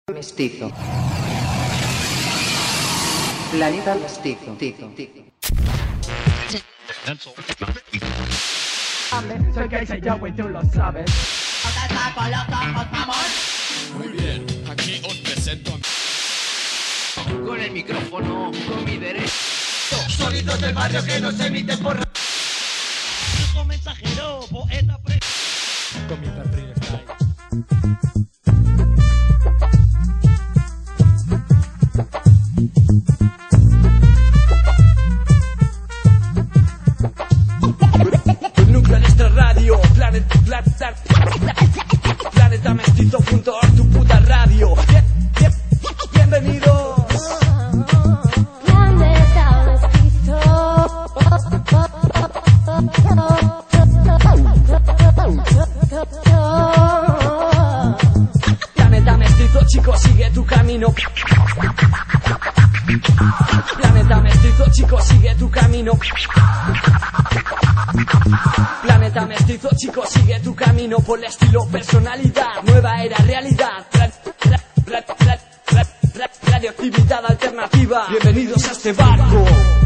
Mestizo. Planeta Mestizo. Soy Geisha Yahweh, tú lo sabes. Muy bien, aquí os presento con el micrófono, con mi derecho. Sonidos del barrio que nos emiten por... Hijo mensajero, poeta Comienza el freestyle. El núcleo de nuestra radio, Planeta Mestizo junto a tu puta radio. Bienvenidos. Planeta Mestizo, chicos, sigue tu camino. Planeta Mestizo, chicos, sigue tu camino. Planeta Mestizo, chicos, sigue tu camino por el estilo, personalidad, nueva era, realidad. Radioactividad alternativa. Bienvenidos a este barco.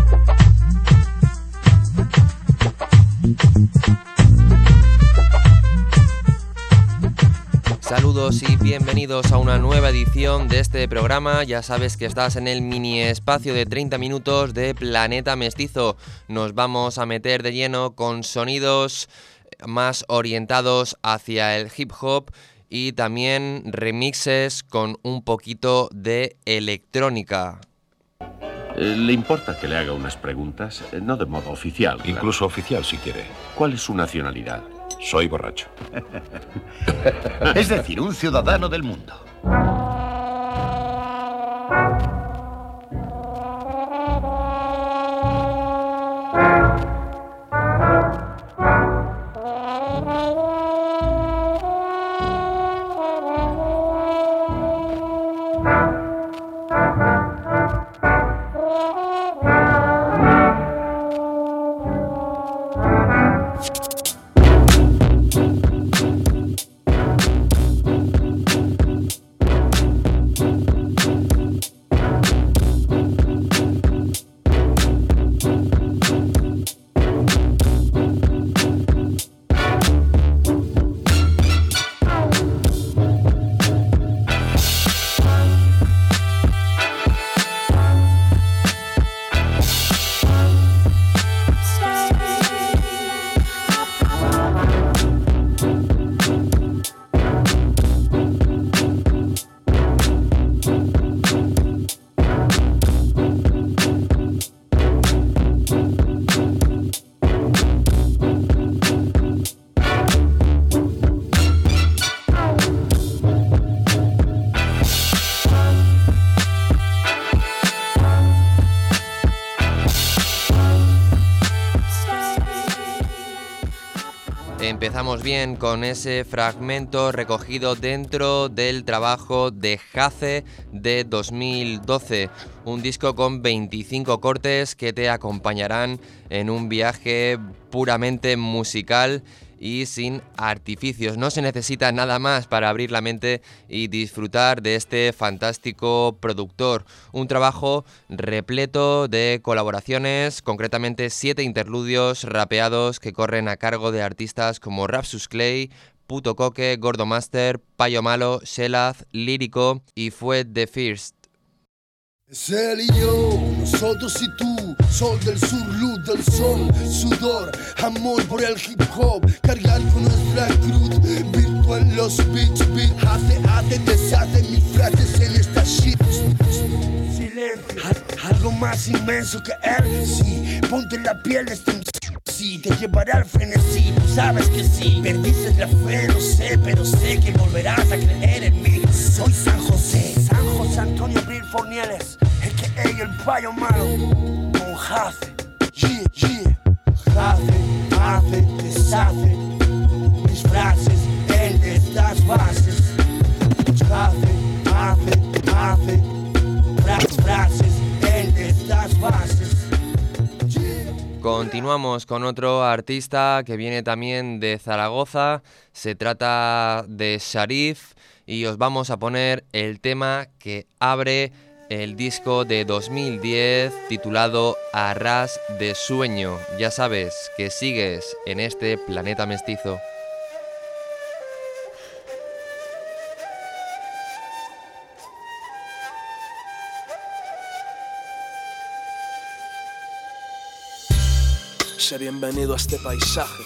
Saludos y bienvenidos a una nueva edición de este programa. Ya sabes que estás en el mini espacio de 30 minutos de Planeta Mestizo. Nos vamos a meter de lleno con sonidos más orientados hacia el hip hop y también remixes con un poquito de electrónica. ¿Le importa que le haga unas preguntas? No de modo oficial. Claro. Incluso oficial, si quiere. ¿Cuál es su nacionalidad? Soy borracho. Es decir, un ciudadano del mundo. Empezamos bien con ese fragmento recogido dentro del trabajo de Jace de 2012, un disco con 25 cortes que te acompañarán en un viaje puramente musical y sin artificios. No se necesita nada más para abrir la mente y disfrutar de este fantástico productor. Un trabajo repleto de colaboraciones, concretamente 7 interludios rapeados que corren a cargo de artistas como Rapsus Clay, Puto Coque, Gordo Master, Payo Malo, Shelaz, Lírico y Fue The First. Es él y yo, nosotros y tú, sol del sur, luz del sol, sudor, amor por el hip hop, cargar con nuestra cruz, virtual los beats, hace, deshace mis frases en esta shit. Silencio, algo más inmenso que él, sí, ponte en la piel de este sí, te llevará al frenesí, tú sabes que sí, perdiste la fe, lo sé, pero sé que volverás a creer en mí. Soy San José Antonio Abril Fornieles, el Payo Malo, con Jace, hace, deshace, mis frases en estas bases, hace, frases en estas bases. Continuamos con otro artista que viene también de Zaragoza. Se trata de Sharif y os vamos a poner el tema que abre el disco de 2010 titulado A ras de sueño. Ya sabes que sigues en este planeta mestizo. Sé bienvenido a este paisaje.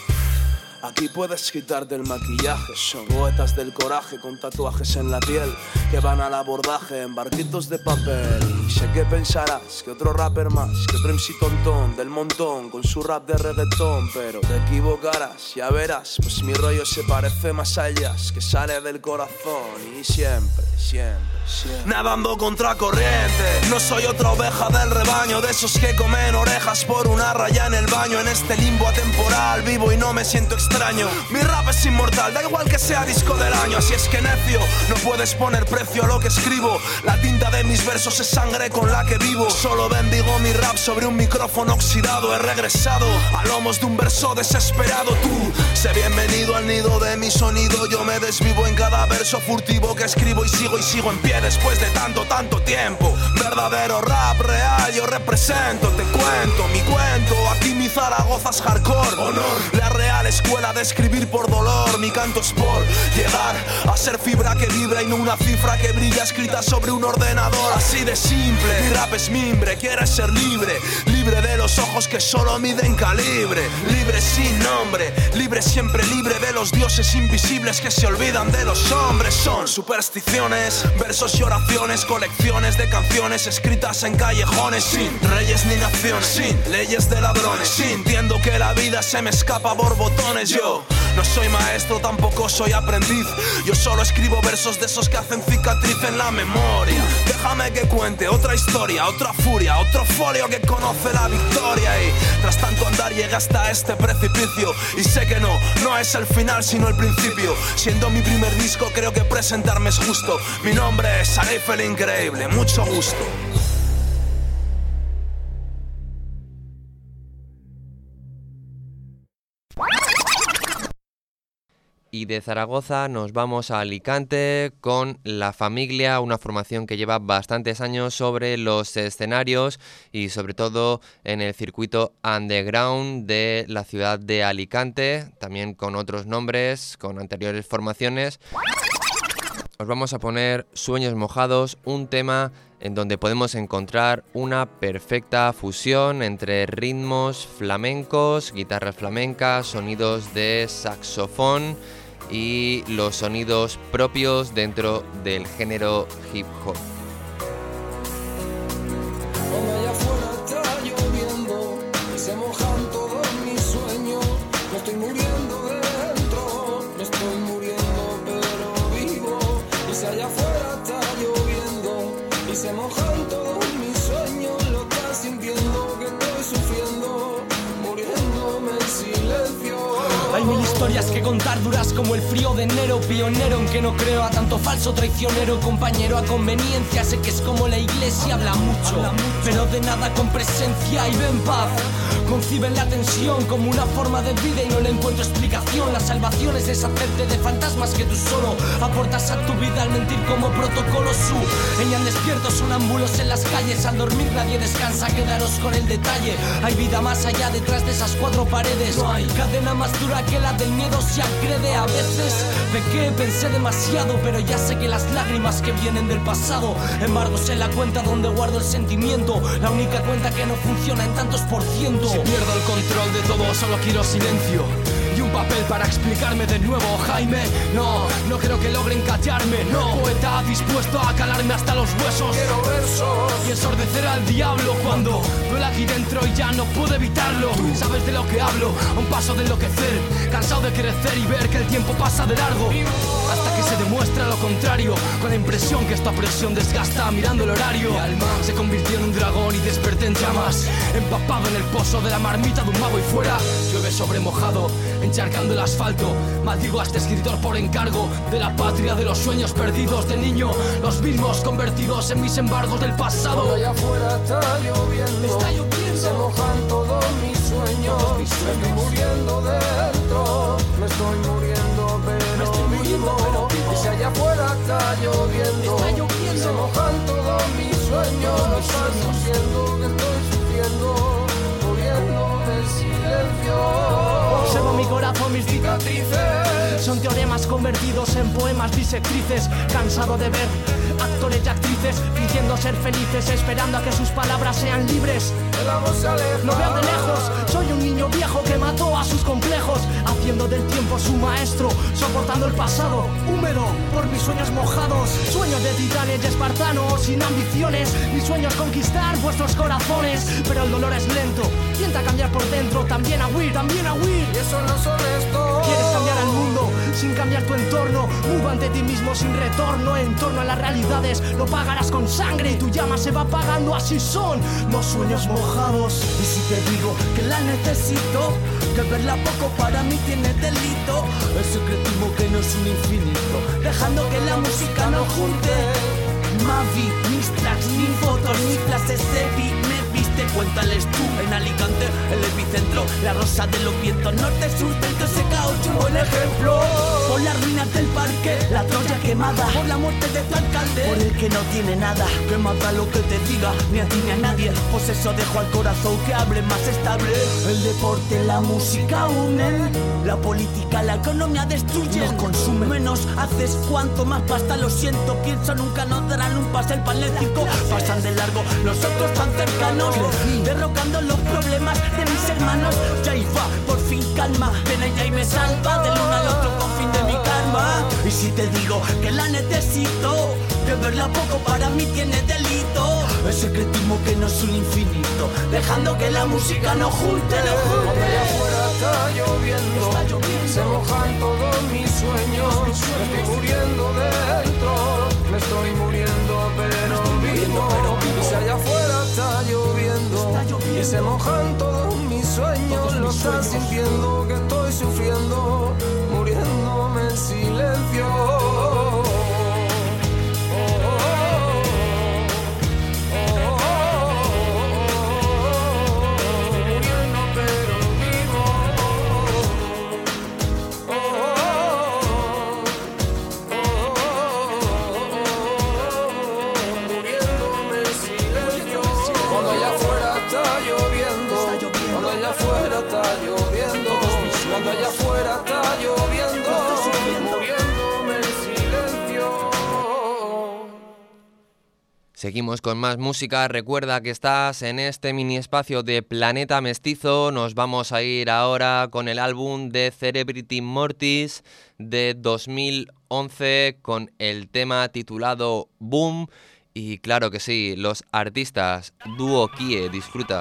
Aquí puedes quitarte el maquillaje. Son poetas del coraje con tatuajes en la piel que van al abordaje en barquitos de papel. Y sé que pensarás que otro rapper más, que otro MC tontón del montón con su rap de reggaetón, pero te equivocarás, ya verás, pues mi rollo se parece más a ellas, que sale del corazón y siempre, siempre. Nadando contra corriente, no soy otra oveja del rebaño, de esos que comen orejas por una raya en el baño. En este limbo atemporal vivo y no me siento extraño. Mi rap es inmortal, da igual que sea disco del año. Así es que necio, no puedes poner precio a lo que escribo. La tinta de mis versos es sangre con la que vivo. Solo bendigo mi rap sobre un micrófono oxidado. He regresado a lomos de un verso desesperado. Tú, sé bienvenido al nido de mi sonido. Yo me desvivo en cada verso furtivo que escribo y sigo en pie después de tanto tiempo. Verdadero rap real yo represento. Te cuento mi cuento, aquí mi Zaragoza es hardcore. Honor, la real escuela de escribir por dolor. Mi canto es por llegar a ser fibra que vibra y no una cifra que brilla escrita sobre un ordenador. Así de simple, mi rap es mimbre. Quieres ser libre, libre de los ojos que solo miden calibre. Libre sin nombre, libre siempre libre de los dioses invisibles que se olvidan de los hombres. Son supersticiones, versos y oraciones, colecciones de canciones escritas en callejones, sin reyes ni naciones, sin leyes de ladrones, sintiendo que la vida se me escapa por botones. Yo no soy maestro, tampoco soy aprendiz. Yo solo escribo versos de esos que hacen cicatriz en la memoria. Déjame que cuente otra historia, otra furia, otro folio que conoce la victoria. Y tras tanto andar llegué hasta este precipicio. Y sé que no es el final sino el principio. Siendo mi primer disco creo que presentarme es justo. Mi nombre es Arif el Increíble, mucho gusto. Y de Zaragoza nos vamos a Alicante con La Famiglia, una formación que lleva bastantes años sobre los escenarios y sobre todo en el circuito underground de la ciudad de Alicante, también con otros nombres, con anteriores formaciones. Os vamos a poner Sueños Mojados, un tema en donde podemos encontrar una perfecta fusión entre ritmos flamencos, guitarras flamencas, sonidos de saxofón y los sonidos propios dentro del género hip hop. Cuando allá afuera está lloviendo y se mojan todos mis sueños, me estoy muriendo dentro, me estoy muriendo pero vivo. Y si allá afuera está lloviendo y se mojan todos mis sueños, lo estás sintiendo que estoy sufriendo, muriéndome en silencio. Hay mil historias que contar, duras como el frío de enero. Pionero en que no creo a tanto falso traicionero. Compañero a conveniencia, sé que es como la iglesia. Habla mucho, pero de nada con presencia. Y ven paz, conciben la tensión como una forma de vida y no le encuentro explicación. La salvación es deshacerte de fantasmas que tú solo aportas a tu vida al mentir como protocolo. Sueñan despiertos sonámbulos en las calles. Al dormir nadie descansa, quedaros con el detalle. Hay vida más allá detrás de esas cuatro paredes. No hay cadena más dura que la del miedo se agrede. A veces pequé, pensé demasiado, pero ya sé que las lágrimas que vienen del pasado, embargos en la cuenta donde guardo el sentimiento, la única cuenta que no funciona en tantos por ciento. Si pierdo el control de todo, solo quiero silencio y un papel para explicarme de nuevo, Jaime. No creo que logren callarme, no. Poeta dispuesto a calarme hasta los huesos. Quiero versos y ensordecer al diablo cuando duele aquí dentro y ya no puedo evitarlo. Sabes de lo que hablo, a un paso de enloquecer, cansado de crecer y ver que el tiempo pasa de largo, hasta que se demuestra lo contrario, con la impresión que esta presión desgasta mirando el horario. Mi alma se convirtió en un dragón y desperté en llamas, empapado en el pozo de la marmita de un mago y fuera llueve sobre mojado, encharcando el asfalto. Maldigo a este escritor por encargo de la patria de los sueños perdidos de niño, los mismos convertidos en mis embargos del pasado. Cuando allá afuera está lloviendo, se mojan todos mis sueños. Me estoy muriendo dentro, me estoy muriendo pero vivo. Y si allá afuera está lloviendo, se mojan todos mis sueños. No estás sufriendo, que estoy sufriendo, muriendo de silencio. Observo mi corazón, mis cicatrices son teoremas convertidos en poemas bisectrices. Cansado de ver actores y actrices fingiendo ser felices, esperando a que sus palabras sean libres. El amor se aleja. Lo veo de lejos, soy un niño viejo que mató a sus complejos, haciendo del tiempo su maestro, soportando el pasado húmedo por mis sueños mojados. Sueños de titanes y espartanos, sin ambiciones. Mi sueño es conquistar vuestros corazones, pero el dolor es lento, tienta cambiar por dentro. También a huir, y eso no es honesto. Quieres cambiar al mundo sin cambiar tu entorno, mudo ante ti mismo sin retorno. En torno a las realidades lo pagarás con sangre y tu llama se va apagando. Así son los sueños mojados. Y si te digo que la necesito, que verla poco para mí tiene delito. El secretismo que no es un infinito, dejando que la música nos junte. Mavi, mis tracks, ni fotos, ni clases de beat. Me viste, cuéntales tú. En Alicante, el epicentro, la rosa de los vientos norte, sustento ese caucho, un buen ejemplo. Por las ruinas del parque, la Troya quemada, por la muerte de tu alcalde, por el que no tiene nada, que mata lo que te diga, ni a ti ni a nadie. Pues eso dejo al corazón que hable más estable. El deporte, la música unen, la política, la economía destruyen. Nos consumen, menos haces cuanto más pasta. Lo siento, pienso nunca nos darán un pastel palético. Pasan de largo los otros tan cercanos, derrocando los problemas de mis hermanos. Ya iba, por fin calma, ven ella y me salva del uno al otro con fin de mi karma. Y si te digo que la necesito, que verla poco para mí tiene delito. El secretismo que no es un infinito, dejando que la música nos junte. Cuando allá afuera está lloviendo, se mojan todos mis sueños. Me estoy muriendo dentro, me estoy muriendo pero vivo. Y si allá afuera está lloviendo y se mojan todos mis sueños, lo estás sintiendo que estoy sufriendo, muriéndome en silencio. Cuando allá afuera está lloviendo, muriéndome en silencio. Seguimos con más música. Recuerda que estás en este mini espacio de Planeta Mestizo. Nos vamos a ir ahora con el álbum de Celebrity Mortis de 2011 con el tema titulado Boom. Y claro que sí, los artistas Duo Kie, disfruta.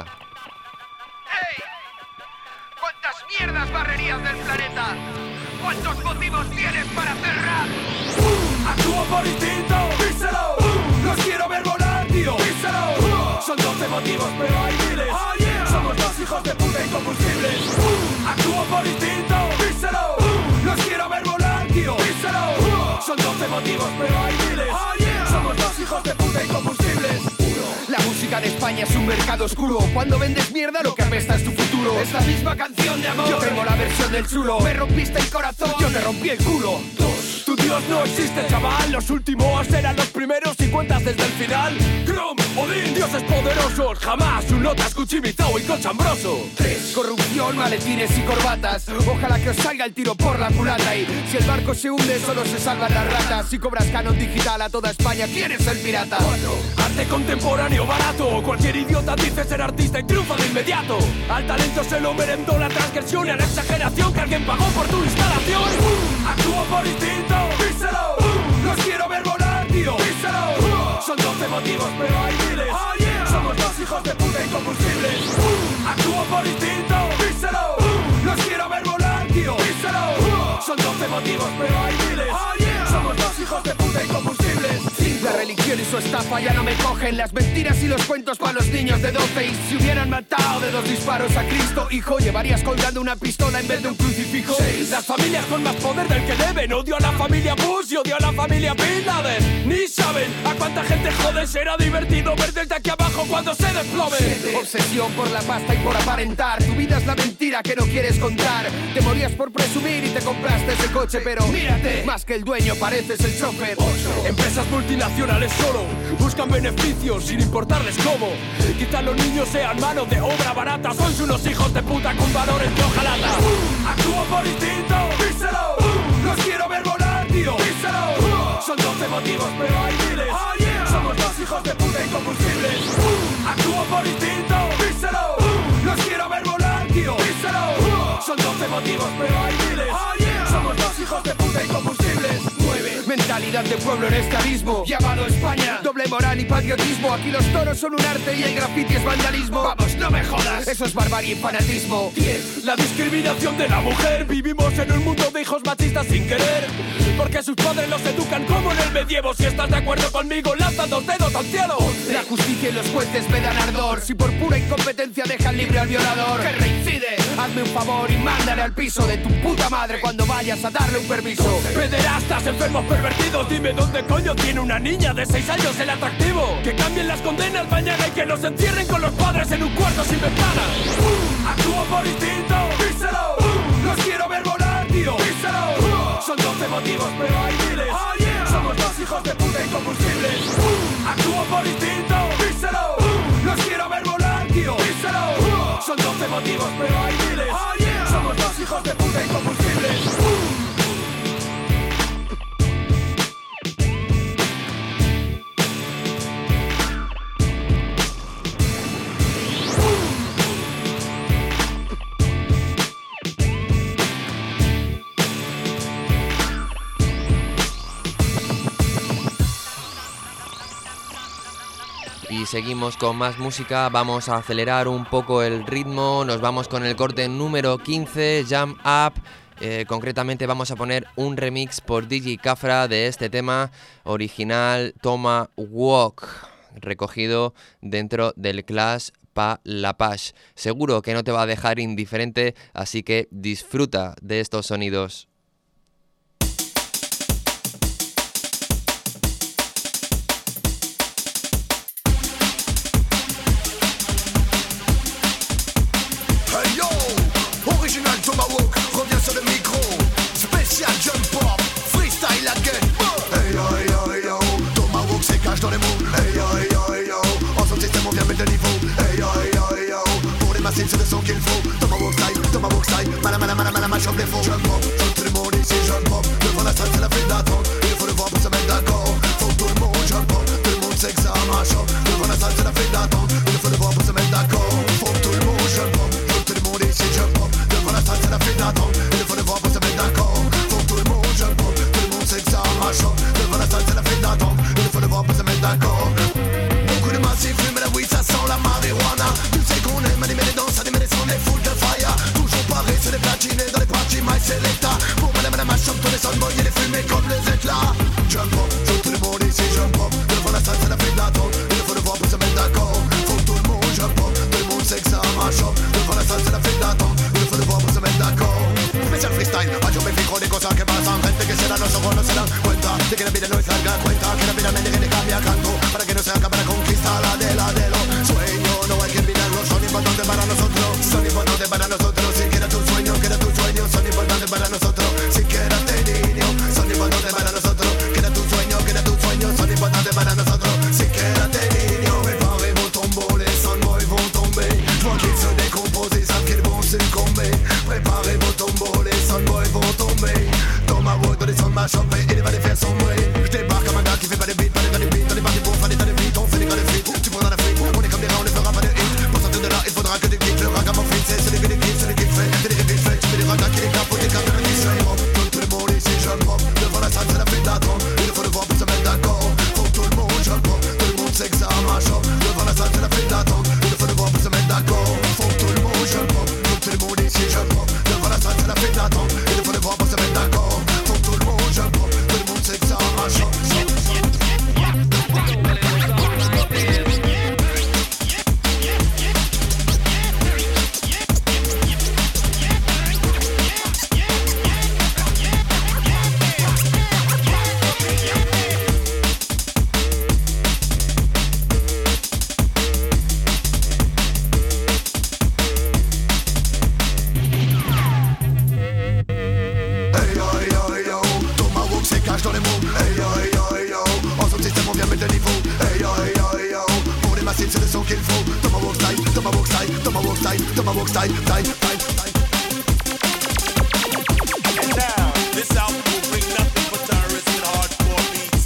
Mierdas barrerías del planeta. ¿Cuántos motivos tienes para cerrar? Actúo por instinto, díselo. Los quiero ver volar, tío, díselo. Son 12 motivos, pero hay miles. Somos dos hijos de puta incombustibles. Actúo por instinto, díselo. Los quiero ver volar, tío, díselo. Son 12 motivos, pero hay miles. Somos dos hijos de puta incombustibles. La música de España es un mercado oscuro. Cuando vendes mierda lo que apesta es tu futuro. Es la misma canción de amor. Yo tengo la versión del chulo. Me rompiste el corazón, yo te rompí el culo. Tu Dios no existe, chaval. Los últimos eran los primeros y cuentas desde el final. Grom, Odín, dioses poderosos. Jamás un notas, cuchimizao y cochambroso. 3. Corrupción, maletines y corbatas. Ojalá que os salga el tiro por la culata. Y si el barco se hunde solo se salvan las ratas. Si cobras canon digital a toda España, ¿quién es el pirata? 4. Arte contemporáneo barato. Cualquier idiota dice ser artista y triunfa de inmediato. Al talento se lo merendó la transgresión y a la exageración que alguien pagó por tu instalación. Actúo por instinto, díselo. Los quiero ver volar, tío, díselo. Son 12 motivos, pero hay miles. Somos dos hijos de puta incombustibles. Actúo por instinto, díselo. Los quiero ver volar, tío, díselo. Son 12 motivos, pero hay miles. Somos dos hijos de puta incombustibles. cojones. La religión y su estafa ya no me cogen. Las mentiras y los cuentos para los niños de 12. Y si hubieran matado de 2 disparos a Cristo, hijo, llevarías colgando una pistola en vez de un crucifijo. Las familias con más poder del que deben. Odio a la familia Bush y odio a la familia Bin Laden. Ni saben a cuánta gente joden. Será divertido ver desde aquí abajo cuando se desplome. Obsesión por la pasta y por aparentar. Tu vida es la mentira que no quieres contar. Te morías por presumir y te compraste ese coche, pero mírate, más que el dueño pareces el chofer. Empresas multinacionales solo buscan beneficios sin importarles cómo. Quizás los niños sean mano de obra barata. Sois unos hijos de puta con valores de hojalata. Actúo por instinto, díselo. Los quiero ver volar, tío, díselo. Son 12 motivos, pero hay miles. Somos 2 hijos de puta incombustibles. Actúo por instinto, díselo. Los quiero ver volar, tío, díselo. Son 12 motivos, pero hay miles. Somos 2 hijos de puta incombustibles. 9. Mentalidad de pueblo en este abismo llamado España. Doble moral y patriotismo. Aquí los toros son un arte y el graffiti es vandalismo. Vamos, no me jodas, eso es barbarie y fanatismo. 10. La discriminación de la mujer. Vivimos en un mundo de hijos machistas sin querer, porque sus padres los educan como en el medievo. Si estás de acuerdo conmigo, lanza 2 dedos al cielo. La justicia y los jueces me dan ardor. Si por pura incompetencia dejan libre al violador, que reincide, hazme un favor y mándale al piso de tu puta madre cuando vayas a darle un permiso. Pederastas, enfermos pervertidos, dime dónde coño tiene una niña de 6 años el atractivo. Que cambien las condenas mañana y que los encierren con los padres en un cuarto sin ventana. Actúo por instinto, díselo. Los quiero ver volar, tío, díselo. Son 12 motivos, pero hay miles. Somos 2 hijos de puta incombustibles. Actúo por instinto, díselo. Los quiero ver volar, tío, díselo. Son 12 motivos, pero hay miles. Somos 2 hijos de puta incombustibles. Y seguimos con más música, vamos a acelerar un poco el ritmo, nos vamos con el corte número 15, Jump Up. Concretamente vamos a poner un remix por DJ Cafra de este tema original Toma Walk, recogido dentro del Clash Pa La Paz. Seguro que no te va a dejar indiferente, así que disfruta de estos sonidos. Dans les mots, hey yo, hey yo, hey yo. Ensemble système on vient mettre le niveau, hey yo, hey yo, hey yo. Pour les massifs c'est le son qu'il faut. Dans ma walk style, mala mala mala mala, ma chambre les faux. Jump up, tout le monde ici jump up. Devant la salle c'est la file d'attente. Il faut le voir pour se mettre d'accord. Faut que tout le monde jump up, tout le monde sait que ça marche. Devant la salle c'est la file d'attente. Il faut le voir pour se mettre d'accord. Faut que tout le monde jump up, tout le monde ici jump up. Devant la salle c'est la file d'attente. Il faut le voir pour se mettre d'accord. Faut que tout le monde jump up, tout le monde sait que ça marche. Devant la salle c'est la file d'attente. Il faut le voir pour se mettre d'accord. Beaucoup de massifs fument la weed, ça sent la marijuana. Tu sais qu'on aime animer les danses, animer les sons, les foules de fire. Toujours pareil, c'est les platinés dans les parties, maïs, c'est my work time. And now, this album will bring nothing but terrorists and hardcore beats.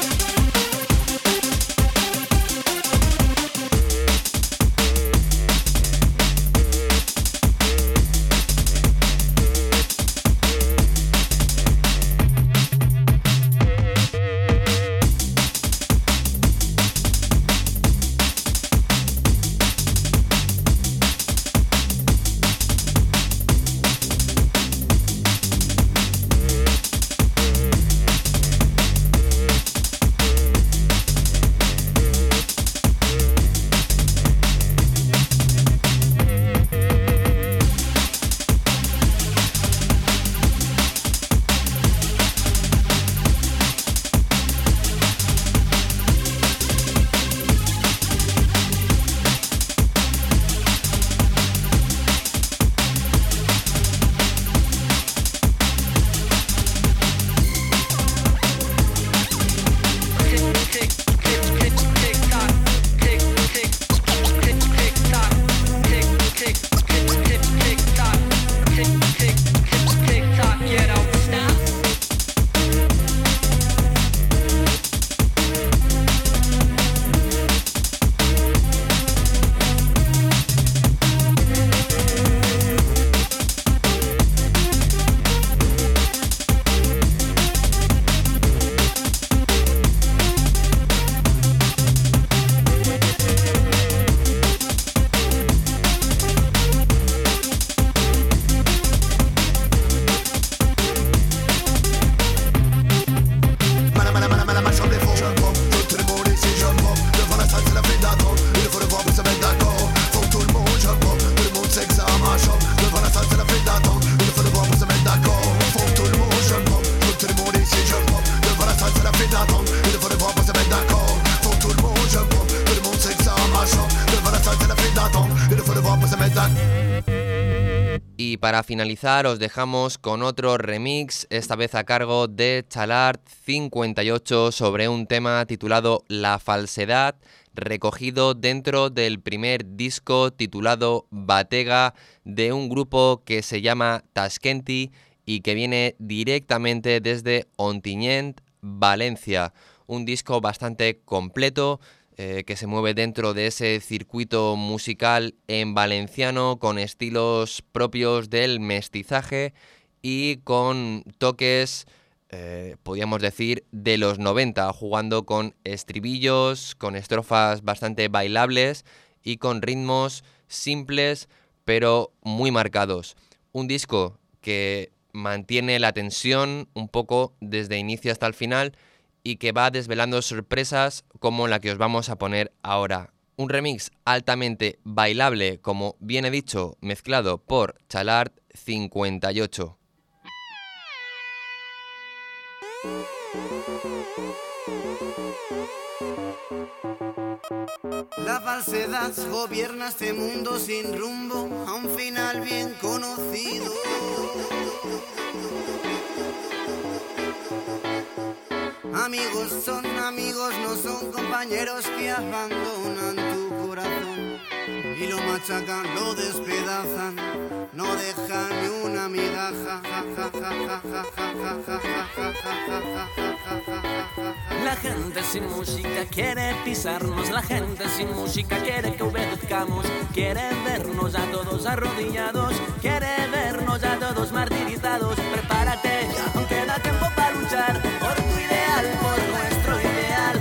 Y para finalizar os dejamos con otro remix, esta vez a cargo de Chalart 58 sobre un tema titulado La Falsedad, recogido dentro del primer disco titulado Batega de un grupo que se llama Tashkenti y que viene directamente desde Ontinyent, Valencia. Un disco bastante completo, que se mueve dentro de ese circuito musical en valenciano con estilos propios del mestizaje y con toques, podríamos decir, de los 90, jugando con estribillos, con estrofas bastante bailables y con ritmos simples pero muy marcados. Un disco que mantiene la tensión un poco desde inicio hasta el final y que va desvelando sorpresas como la que os vamos a poner ahora. Un remix altamente bailable, como bien he dicho, mezclado por Chalart 58. La falsedad gobierna este mundo sin rumbo, a un final bien conocido. Amigos son amigos, no son compañeros que abandonan tu corazón y lo machacan, lo despedazan, no dejan ni una migaja. La gente sin música quiere pisarnos, la gente sin música quiere que obedezcamos, quiere vernos a todos arrodillados, quiere vernos a todos martirizados. Prepárate, aún queda tiempo para luchar por tu ideal, por nuestro ideal.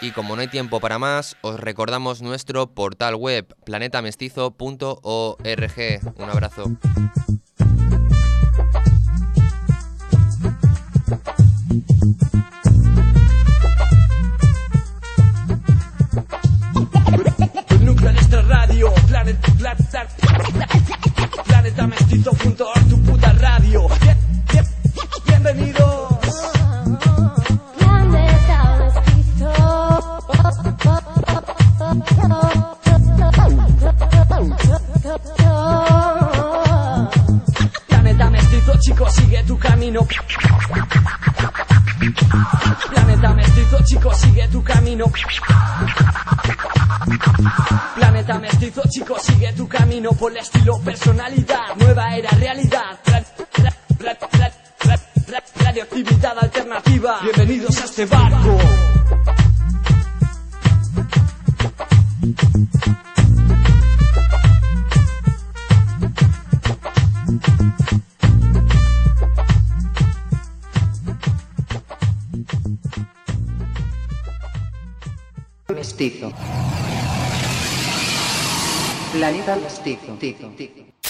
Y como no hay tiempo para más, os recordamos nuestro portal web planetamestizo.org. Un abrazo. Núcleo nuestra radio, planetamestizo.org, tu puta radio. Bienvenidos. Planeta mestizo, chicos, sigue tu camino. Planeta mestizo, chicos, sigue tu camino. Planeta mestizo, chicos, sigue tu camino. Por el estilo, personalidad, nueva era, realidad. Radioactividad alternativa. Bienvenidos a este barco. Mestizo. Planeta Mestizo.